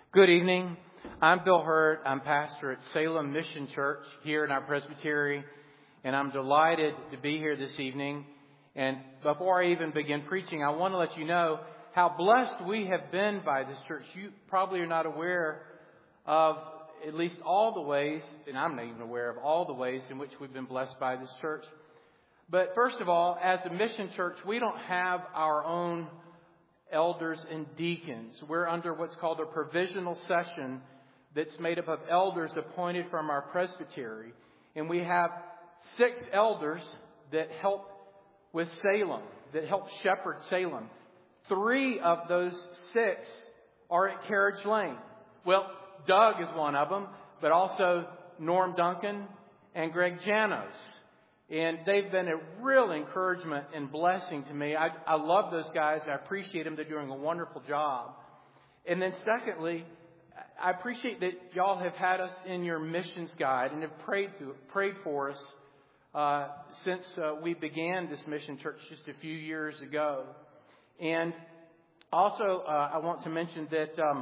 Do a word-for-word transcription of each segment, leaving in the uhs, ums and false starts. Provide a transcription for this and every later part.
Good evening. I'm Bill Hurd. I'm pastor at Salem Mission Church here in our presbytery, and I'm delighted to be here this evening. And before I even begin preaching, I want to let you know how blessed we have been by this church. You probably are not aware of at least all the ways, and I'm not even aware of all the ways in which we've been blessed by this church. But first of all, as a mission church, we don't have our own elders and deacons. We're under what's called a provisional session that's made up of elders appointed from our presbytery. And we have six elders that help with Salem, that help shepherd Salem. Three of those six are at Carriage Lane. Well, Doug is one of them, but also Norm Duncan and Greg Janos. And they've been a real encouragement and blessing to me. I, I love those guys. I appreciate them. They're doing a wonderful job. And then secondly, I appreciate that y'all have had us in your missions guide and have prayed to, prayed for us uh, since uh, we began this mission church just a few years ago. And also, uh, I want to mention that um,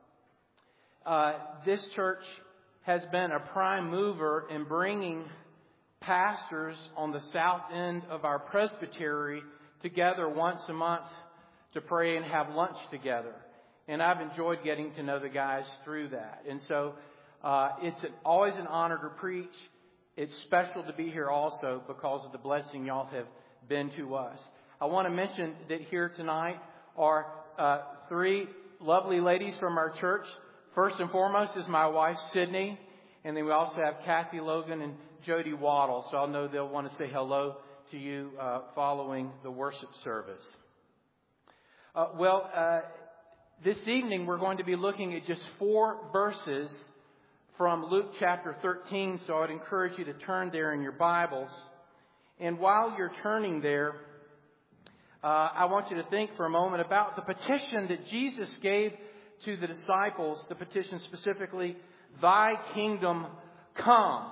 uh, this church has been a prime mover in bringing pastors on the south end of our presbytery together once a month to pray and have lunch together. And I've enjoyed getting to know the guys through that. And so uh, it's an, always an honor to preach. It's special to be here also because of the blessing y'all have been to us. I want to mention that here tonight are uh, three lovely ladies from our church. First and foremost is my wife, Sydney. And then we also have Kathy Logan and Jody Waddle, so I'll know they'll want to say hello to you uh, following the worship service. Uh, well, uh, this evening we're going to be looking at just four verses from Luke chapter thirteen, so I'd encourage you to turn there in your Bibles. And while you're turning there, uh, I want you to think for a moment about the petition that Jesus gave to the disciples, the petition specifically, "Thy kingdom come."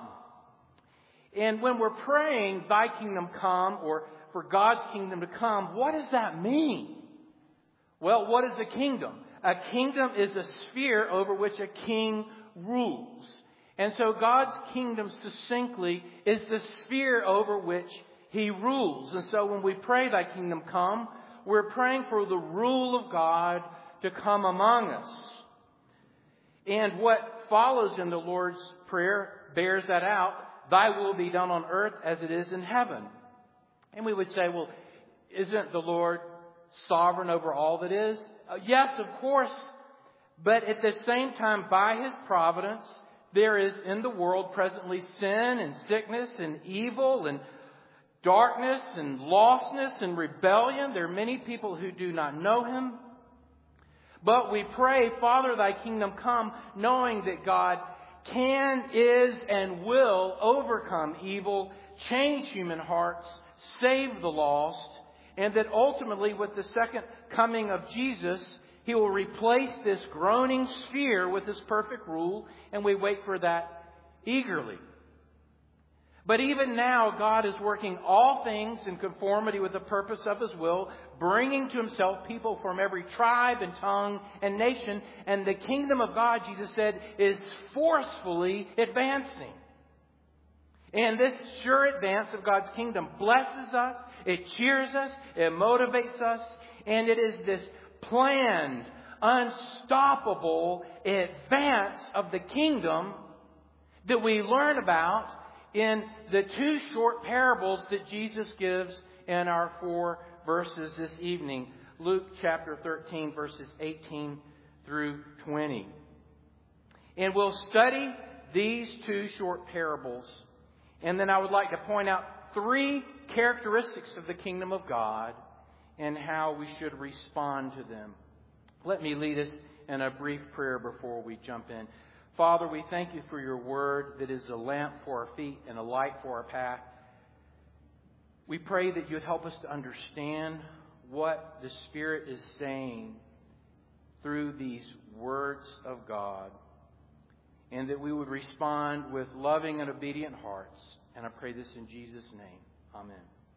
And when we're praying, "Thy kingdom come," or for God's kingdom to come, what does that mean? Well, what is a kingdom? A kingdom is a sphere over which a king rules. And so God's kingdom succinctly is the sphere over which He rules. And so when we pray, "Thy kingdom come," we're praying for the rule of God to come among us. And what follows in the Lord's Prayer bears that out. "Thy will be done on earth as it is in heaven." And we would say, well, isn't the Lord sovereign over all that is? Uh, yes, of course. But at the same time, by His providence, there is in the world presently sin and sickness and evil and darkness and lostness and rebellion. There are many people who do not know Him. But we pray, "Father, Thy kingdom come," knowing that God can, is, and will overcome evil, change human hearts, save the lost, and that ultimately with the second coming of Jesus, He will replace this groaning sphere with His perfect rule, and we wait for that eagerly. But even now, God is working all things in conformity with the purpose of His will, bringing to Himself people from every tribe and tongue and nation. And the kingdom of God, Jesus said, is forcefully advancing. And this sure advance of God's kingdom blesses us, it cheers us, it motivates us, and it is this planned, unstoppable advance of the kingdom that we learn about in the two short parables that Jesus gives in our four verses this evening. Luke chapter thirteen, verses eighteen through twenty. And we'll study these two short parables. And then I would like to point out three characteristics of the kingdom of God and how we should respond to them. Let me lead us in a brief prayer before we jump in. Father, we thank You for Your word that is a lamp for our feet and a light for our path. We pray that You'd help us to understand what the Spirit is saying through these words of God, and that we would respond with loving and obedient hearts. And I pray this in Jesus' name. Amen.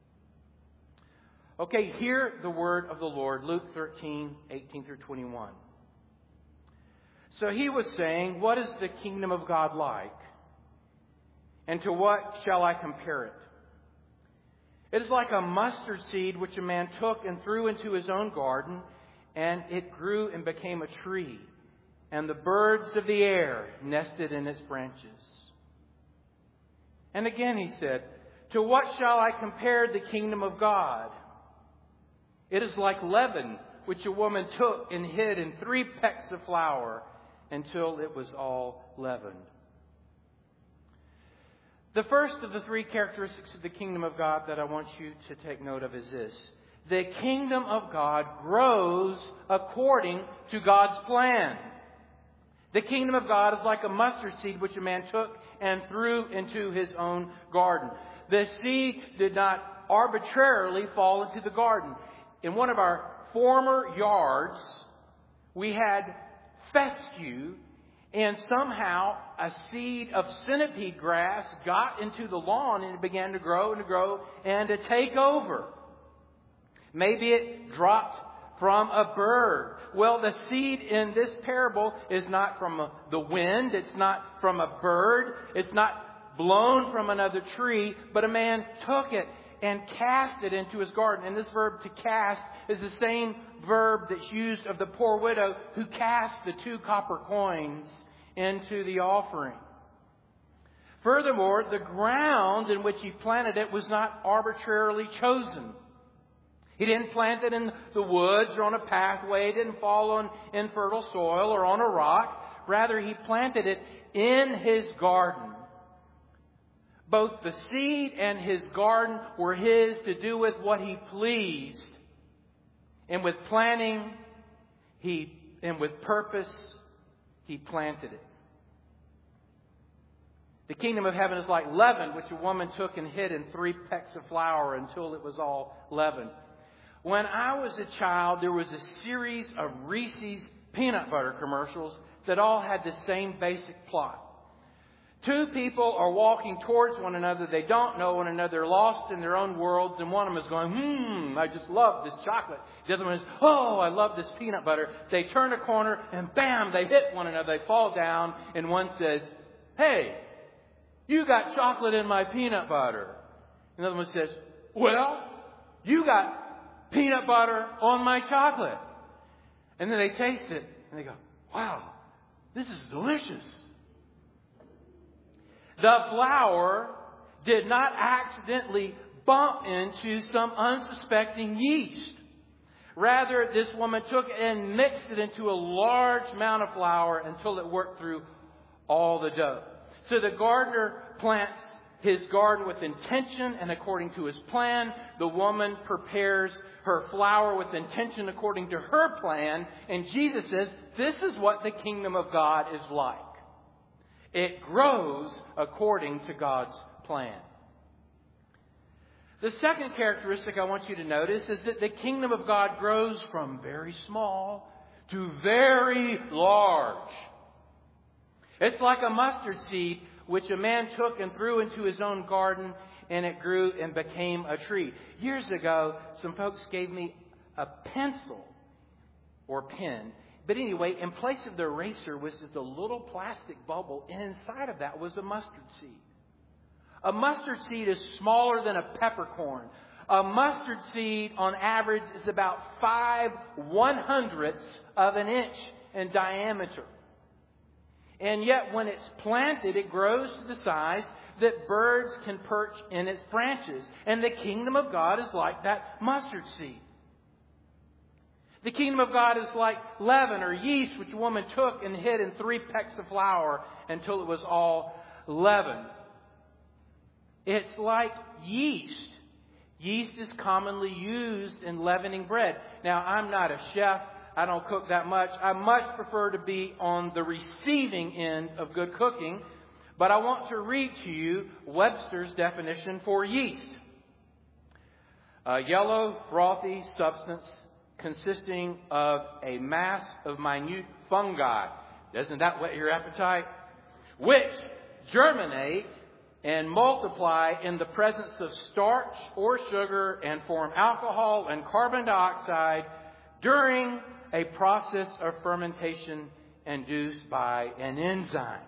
Okay, hear the word of the Lord, Luke thirteen, eighteen through twenty-one. So he was saying, what is the kingdom of God like? And to what shall I compare it? It is like a mustard seed which a man took and threw into his own garden, and it grew and became a tree, and the birds of the air nested in its branches. And again he said, to what shall I compare the kingdom of God? It is like leaven, which a woman took and hid in three pecks of flour until it was all leavened. The first of the three characteristics of the kingdom of God that I want you to take note of is this. The kingdom of God grows according to God's plan. The kingdom of God is like a mustard seed which a man took and threw into his own garden. The seed did not arbitrarily fall into the garden. In one of our former yards, we had fescue, and somehow a seed of centipede grass got into the lawn and it began to grow and to grow and to take over. Maybe it dropped from a bird. Well, the seed in this parable is not from the wind. It's not from a bird. It's not blown from another tree. But a man took it and cast it into his garden. And this verb to cast is the same verb that's used of the poor widow who cast the two copper coins into the offering. Furthermore, the ground in which he planted it was not arbitrarily chosen. He didn't plant it in the woods or on a pathway. It didn't fall on infertile soil or on a rock. Rather, he planted it in his garden. Both the seed and his garden were his to do with what he pleased. And with planning, he and with purpose, he planted it. The kingdom of heaven is like leaven, which a woman took and hid in three pecks of flour until it was all leavened. When I was a child, there was a series of Reese's peanut butter commercials that all had the same basic plot. Two people are walking towards one another. They don't know one another. They're lost in their own worlds. And one of them is going, hmm, I just love this chocolate. The other one is, oh, I love this peanut butter. They turn a corner and bam, they hit one another. They fall down. And one says, hey, you got chocolate in my peanut butter. Another one says, well, you got peanut butter on my chocolate. And then they taste it and they go, wow, this is delicious. The flour did not accidentally bump into some unsuspecting yeast. Rather, this woman took it and mixed it into a large amount of flour until it worked through all the dough. So the gardener plants his garden with intention and according to his plan. The woman prepares her flour with intention according to her plan. And Jesus says, this is what the kingdom of God is like. It grows according to God's plan. The second characteristic I want you to notice is that the kingdom of God grows from very small to very large. It's like a mustard seed which a man took and threw into his own garden, and it grew and became a tree. Years ago, some folks gave me a pencil or pen. But anyway, in place of the eraser was just a little plastic bubble, and inside of that was a mustard seed. A mustard seed is smaller than a peppercorn. A mustard seed, on average, is about five one-hundredths of an inch in diameter. And yet, when it's planted, it grows to the size that birds can perch in its branches. And the kingdom of God is like that mustard seed. The kingdom of God is like leaven or yeast, which a woman took and hid in three pecks of flour until it was all leavened. It's like yeast. Yeast is commonly used in leavening bread. Now, I'm not a chef. I don't cook that much. I much prefer to be on the receiving end of good cooking. But I want to read to you Webster's definition for yeast. A yellow, frothy substance consisting of a mass of minute fungi. Doesn't that whet your appetite? Which germinate and multiply in the presence of starch or sugar and form alcohol and carbon dioxide during a process of fermentation induced by an enzyme.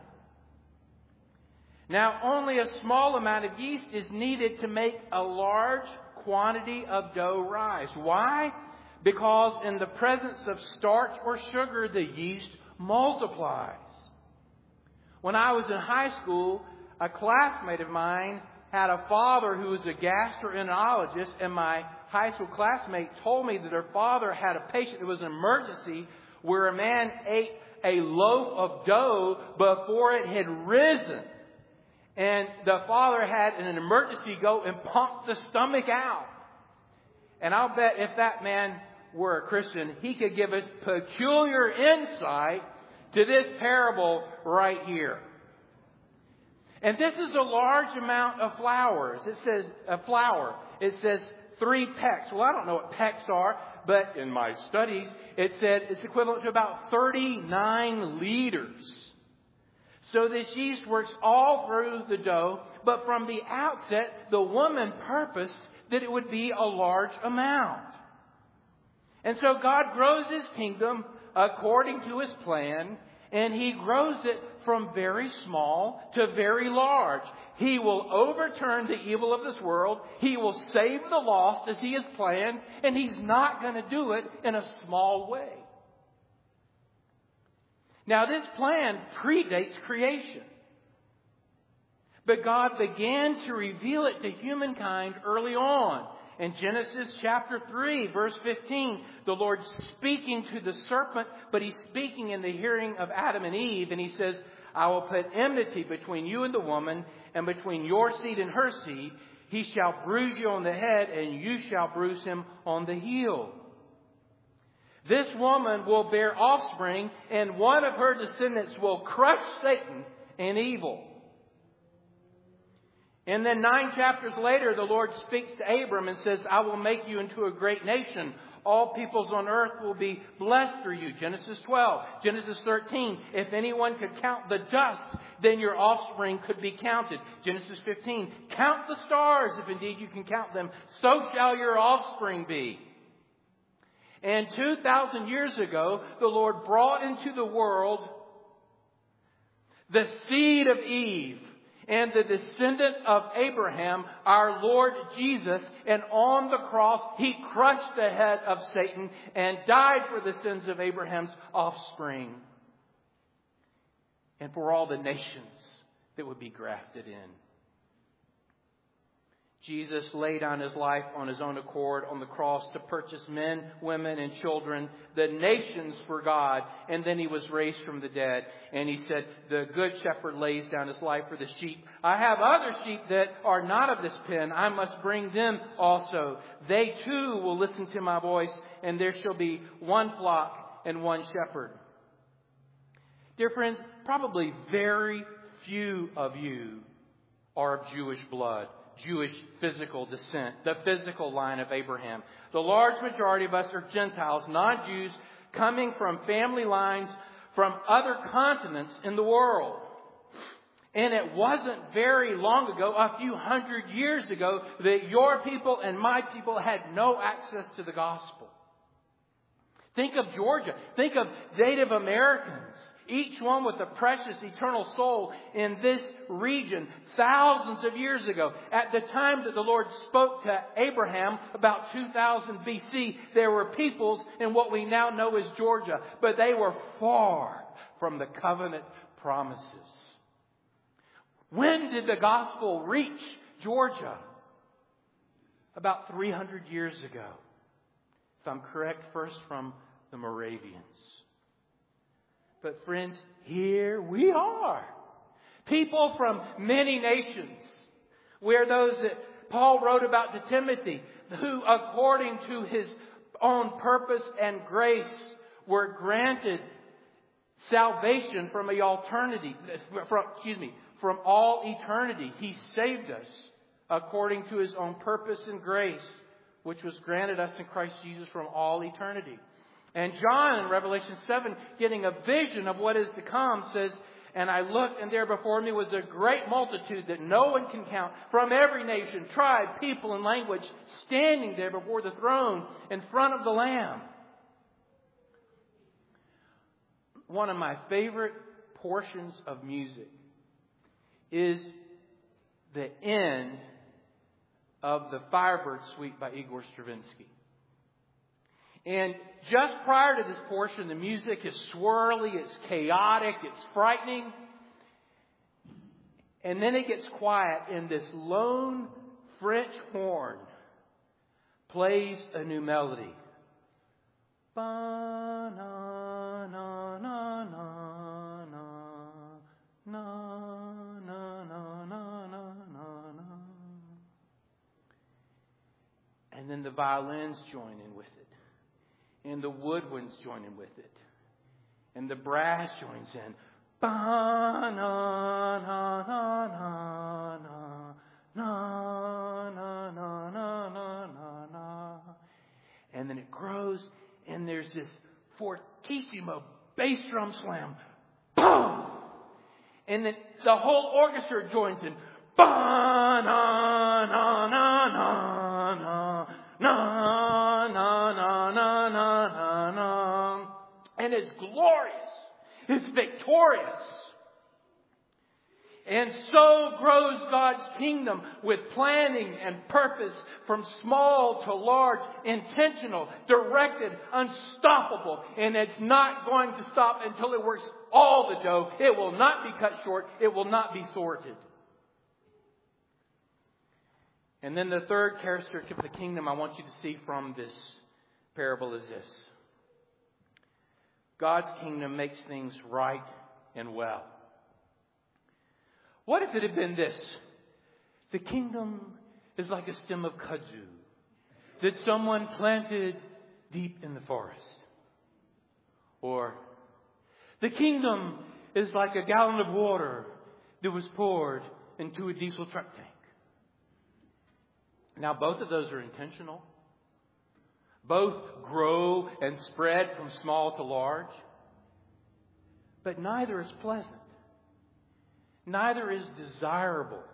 Now, only a small amount of yeast is needed to make a large quantity of dough rise. Why? Because in the presence of starch or sugar, the yeast multiplies. When I was in high school, a classmate of mine had a father who was a gastroenterologist, and my high school classmate told me that her father had a patient. It was an emergency where a man ate a loaf of dough before it had risen. And the father had, in an emergency, go and pump the stomach out. And I'll bet if that man were a Christian, he could give us peculiar insight to this parable right here. And this is a large amount of flours. It says a flour. It says three pecks. Well, I don't know what pecks are, but in my studies, it said it's equivalent to about thirty-nine liters. So this yeast works all through the dough, but from the outset, the woman purposed that it would be a large amount. And so God grows His kingdom according to His plan, and He grows it from very small to very large. He will overturn the evil of this world. He will save the lost as He has planned, and He's not going to do it in a small way. Now, this plan predates creation. But God began to reveal it to humankind early on. In Genesis chapter three, verse fifteen, the Lord's speaking to the serpent, but He's speaking in the hearing of Adam and Eve. And He says, I will put enmity between you and the woman, and between your seed and her seed. He shall bruise you on the head, and you shall bruise him on the heel. This woman will bear offspring, and one of her descendants will crush Satan and evil. And then nine chapters later, the Lord speaks to Abram and says, I will make you into a great nation. All peoples on earth will be blessed through you. Genesis twelve. Genesis thirteen. If anyone could count the dust, then your offspring could be counted. Genesis fifteen. Count the stars, if indeed you can count them. So shall your offspring be. And two thousand years ago, the Lord brought into the world the seed of Eve and the descendant of Abraham, our Lord Jesus. And on the cross, He crushed the head of Satan and died for the sins of Abraham's offspring and for all the nations that would be grafted in. Jesus laid down His life on His own accord on the cross to purchase men, women, and children, the nations for God. And then He was raised from the dead. And He said, the good shepherd lays down his life for the sheep. I have other sheep that are not of this pen. I must bring them also. They too will listen to my voice, and there shall be one flock and one shepherd. Dear friends, probably very few of you are of Jewish blood. Jewish physical descent, the physical line of Abraham. The large majority of us are Gentiles, non-Jews, coming from family lines from other continents in the world. And it wasn't very long ago, a few hundred years ago, that your people and my people had no access to the gospel. Think of Georgia. Think of Native Americans. Each one with a precious eternal soul in this region thousands of years ago. At the time that the Lord spoke to Abraham about two thousand B C, there were peoples in what we now know as Georgia, but they were far from the covenant promises. When did the gospel reach Georgia? About three hundred years ago. If I'm correct, first from the Moravians. But friends, here we are. People from many nations. We're those that Paul wrote about to Timothy, who according to his own purpose and grace were granted salvation from a eternity, from, excuse me, from all eternity. He saved us according to His own purpose and grace, which was granted us in Christ Jesus from all eternity. And John in Revelation seven, getting a vision of what is to come, says, and I looked, and there before me was a great multitude that no one can count, from every nation, tribe, people, and language, standing there before the throne in front of the Lamb. one of my favorite portions of music is the end of the Firebird Suite by Igor Stravinsky. And just prior to this portion, the music is swirly, it's chaotic, it's frightening. And then it gets quiet, and this lone French horn plays a new melody. Ba na na na na na na na na na na na. And then the violins join in with it, and the woodwinds join in with it, and the brass joins in. Ba na na na na na na na na na na na. And then it grows, and there's this fortissimo bass drum slam. Boom! And then the whole orchestra joins in. Ba na na na na na na na na na na na. And it's glorious. It's victorious. And so grows God's kingdom with planning and purpose from small to large, intentional, directed, unstoppable. And it's not going to stop until it works all the dough. It will not be cut short. It will not be thwarted. And then the third characteristic of the kingdom I want you to see from this parable is this. God's kingdom makes things right and well. What if it had been this? The kingdom is like a stem of kudzu that someone planted deep in the forest. Or the kingdom is like a gallon of water that was poured into a diesel truck tank. Now, both of those are intentional. Both grow and spread from small to large. But neither is pleasant. Neither is desirable.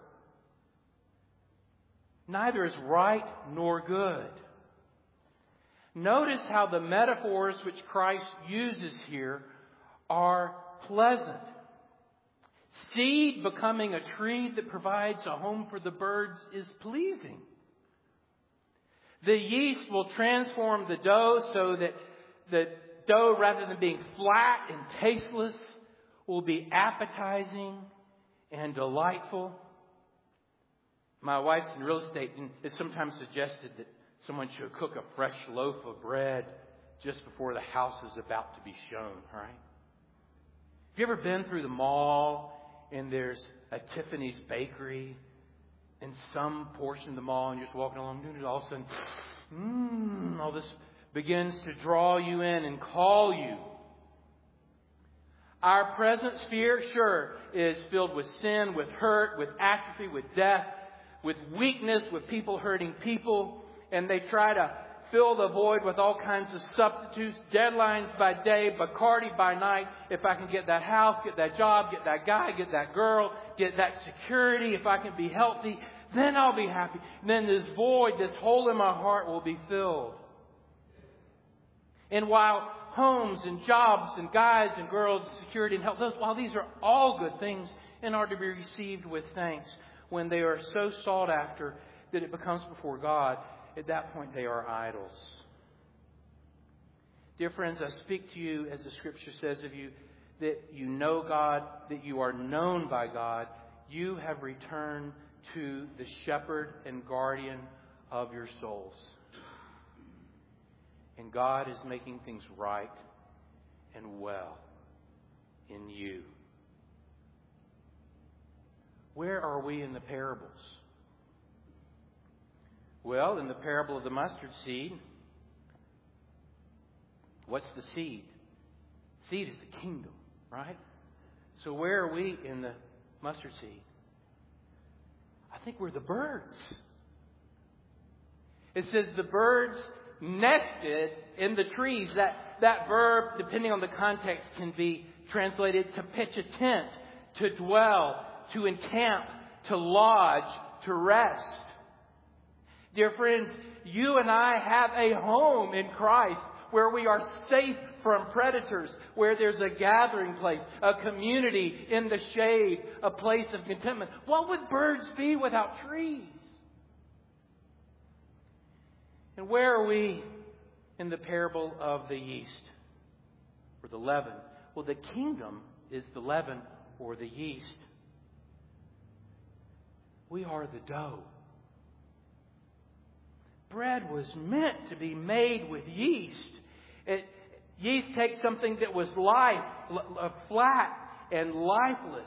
Neither is right nor good. Notice how the metaphors which Christ uses here are pleasant. Seed becoming a tree that provides a home for the birds is pleasing. The yeast will transform the dough so that the dough, rather than being flat and tasteless, will be appetizing and delightful. My wife's in real estate, and it's sometimes suggested that someone should cook a fresh loaf of bread just before the house is about to be shown, right? Have you ever been through the mall and there's a Tiffany's bakery in some portion of the mall, and you're just walking along, and all of a sudden, mmm, all this begins to draw you in and call you. Our present sphere, sure, is filled with sin, with hurt, with atrophy, with death, with weakness, with people hurting people. And they try to fill the void with all kinds of substitutes, deadlines by day, Bacardi by night. If I can get that house, get that job, get that guy, get that girl, get that security, if I can be healthy, then I'll be happy. Then this void, this hole in my heart will be filled. And while homes and jobs and guys and girls, security and health, those, while these are all good things and are to be received with thanks, when they are so sought after that it becomes before God, at that point they are idols. Dear friends, I speak to you as the Scripture says of you, that you know God, that you are known by God. You have returned to the shepherd and guardian of your souls. And God is making things right and well in you. Where are we in the parables? Well, in the parable of the mustard seed, what's the seed? Seed is the kingdom, right? So where are we in the mustard seed? I think we're the birds. It says the birds nested in the trees. That, that verb, depending on the context, can be translated to pitch a tent, to dwell, to encamp, to lodge, to rest. Dear friends, you and I have a home in Christ where we are safe from predators, where there's a gathering place, a community in the shade, a place of contentment. What would birds be without trees? And where are we in the parable of the yeast or the leaven? Well, the kingdom is the leaven or the yeast. We are the dough. Bread was meant to be made with yeast. It, yeast takes something that was life, flat and lifeless.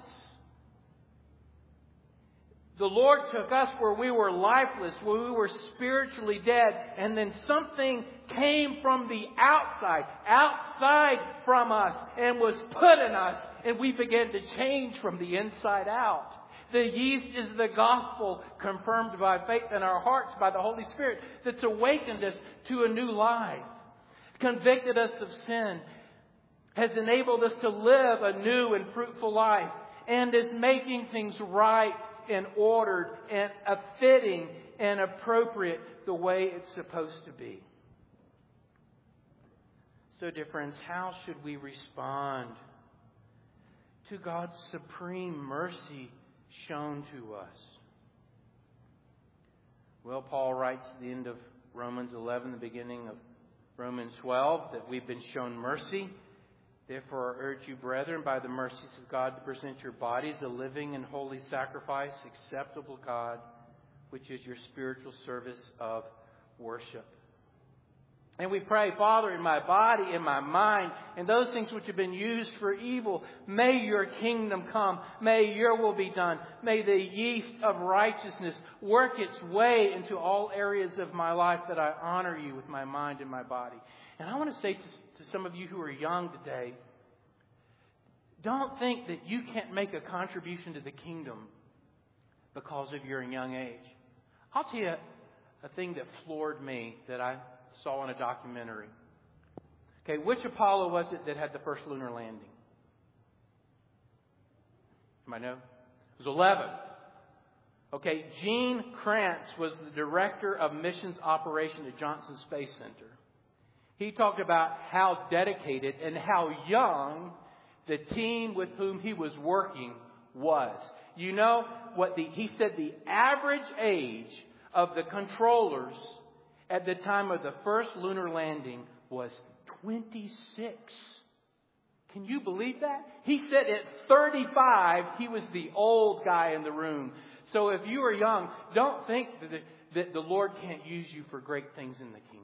The Lord took us where we were lifeless, where we were spiritually dead, and then something came from the outside, outside from us, and was put in us, and we began to change from the inside out. The yeast is the gospel confirmed by faith in our hearts by the Holy Spirit that's awakened us to a new life, convicted us of sin, has enabled us to live a new and fruitful life, and is making things right and ordered and a fitting and appropriate the way it's supposed to be. So, dear friends, how should we respond to God's supreme mercy shown to us? Well, Paul writes at the end of Romans eleven, the beginning of Romans twelve, that we've been shown mercy. Therefore, I urge you, brethren, by the mercies of God, to present your bodies a living and holy sacrifice, acceptable to God, which is your spiritual service of worship. And we pray, Father, in my body, in my mind, and those things which have been used for evil, may your kingdom come. May your will be done. May the yeast of righteousness work its way into all areas of my life, that I honor you with my mind and my body. And I want to say to, to some of you who are young today, don't think that you can't make a contribution to the kingdom because of your young age. I'll tell you a thing that floored me that I saw in a documentary. Okay, which Apollo was it that had the first lunar landing? Anybody know? It was eleven. Okay, Gene Kranz was the director of missions operation at Johnson Space Center. He talked about how dedicated and how young the team with whom he was working was. You know what the, he said the average age of the controllers at the time of the first lunar landing was twenty-six. Can you believe that? He said at thirty-five, he was the old guy in the room. So if you are young, don't think that the, that the Lord can't use you for great things in the kingdom.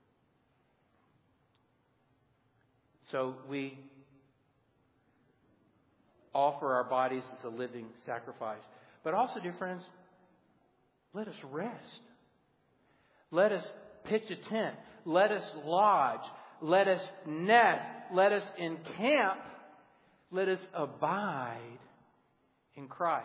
So we offer our bodies as a living sacrifice. But also, dear friends, let us rest. Let us pitch a tent. Let us lodge. Let us nest. Let us encamp. Let us abide in Christ.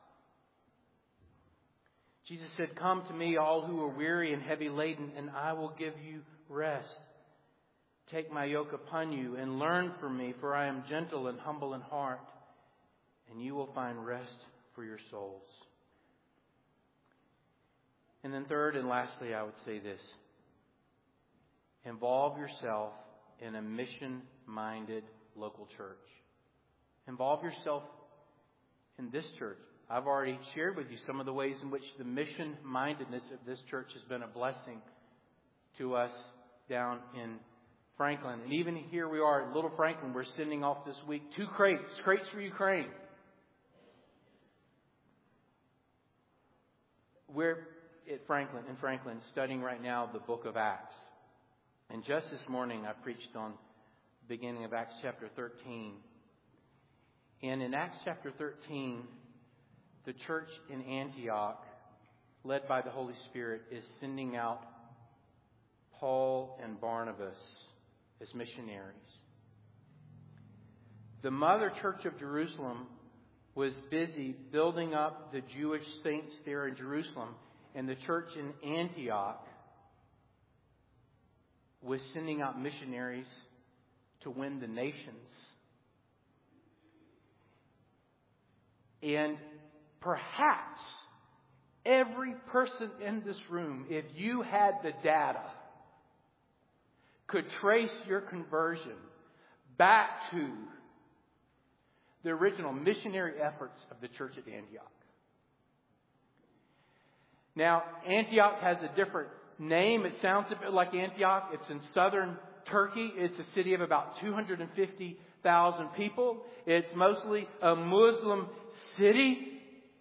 Jesus said, "Come to me, all who are weary and heavy laden, and I will give you rest. Take my yoke upon you and learn from me, for I am gentle and humble in heart, and you will find rest for your souls." And then third and lastly, I would say this. Involve yourself in a mission-minded local church. Involve yourself in this church. I've already shared with you some of the ways in which the mission-mindedness of this church has been a blessing to us down in Franklin. And even here we are at Little Franklin. We're sending off this week two crates, crates for Ukraine. We're at Franklin, in Franklin, studying right now the book of Acts. And just this morning I preached on the beginning of Acts chapter thirteen. And in Acts chapter thirteen, the church in Antioch, led by the Holy Spirit, is sending out Paul and Barnabas as missionaries. The mother church of Jerusalem was busy building up the Jewish saints there in Jerusalem, and the church in Antioch was sending out missionaries to win the nations. And perhaps every person in this room, if you had the data, could trace your conversion back to the original missionary efforts of the church at Antioch. Now, Antioch has a different name. It sounds a bit like Antioch. It's in southern Turkey. It's a city of about two hundred fifty thousand people. It's mostly a Muslim city.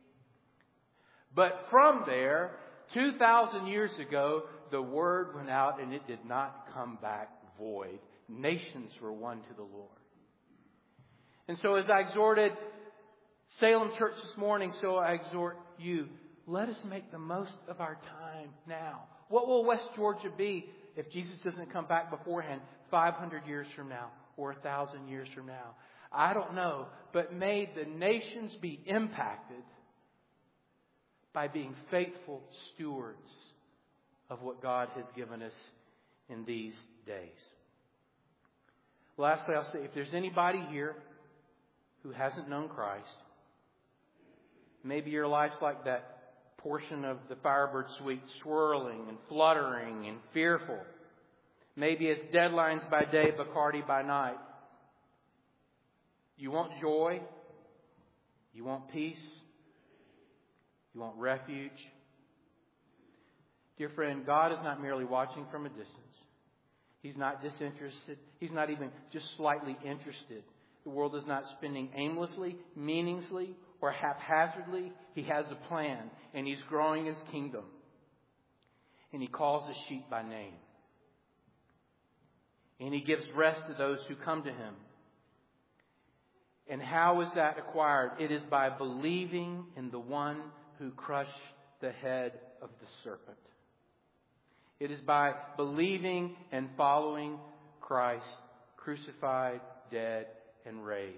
But from there, two thousand years ago, the word went out and it did not come back void. Nations were won to the Lord. And so as I exhorted Salem Church this morning, so I exhort you, let us make the most of our time now. What will West Georgia be if Jesus doesn't come back beforehand five hundred years from now or one thousand years from now? I don't know, but may the nations be impacted by being faithful stewards of what God has given us in these days. Lastly, I'll say, if there's anybody here who hasn't known Christ, maybe your life's like that portion of the Firebird suite, swirling and fluttering and fearful. Maybe it's deadlines by day, Bacardi by night. You want joy. You want peace. You want refuge. Dear friend, God is not merely watching from a distance. He's not disinterested. He's not even just slightly interested. The world is not spinning aimlessly, meaninglessly, or haphazardly. He has a plan, and He's growing His kingdom. And He calls His sheep by name. And He gives rest to those who come to Him. And how is that acquired? It is by believing in the one who crushed the head of the serpent. It is by believing and following Christ, crucified, dead, and raised.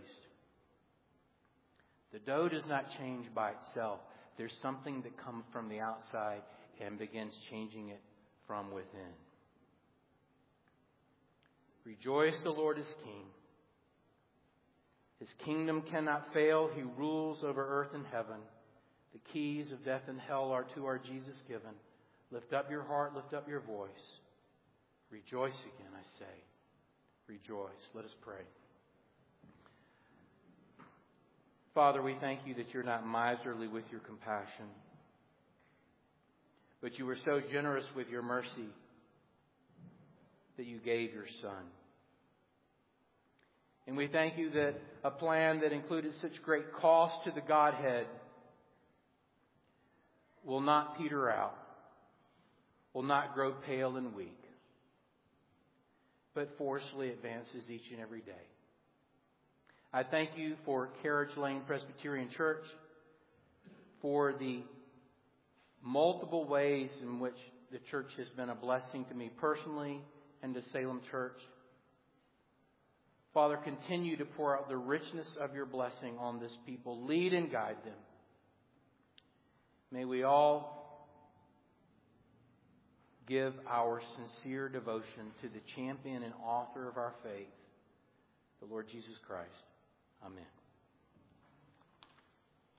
The dough does not change by itself. There's something that comes from the outside and begins changing it from within. Rejoice, the Lord is King. His kingdom cannot fail. He rules over earth and heaven. The keys of death and hell are to our Jesus given. Lift up your heart, lift up your voice. Rejoice again, I say. Rejoice. Let us pray. Father, we thank you that you're not miserly with your compassion, but you were so generous with your mercy that you gave your Son. And we thank you that a plan that included such great cost to the Godhead will not peter out, will not grow pale and weak, but forcefully advances each and every day. I thank you for Carriage Lane Presbyterian Church, for the multiple ways in which the church has been a blessing to me personally and to Salem Church. Father, continue to pour out the richness of your blessing on this people. Lead and guide them. May we all give our sincere devotion to the champion and author of our faith, the Lord Jesus Christ. Amen.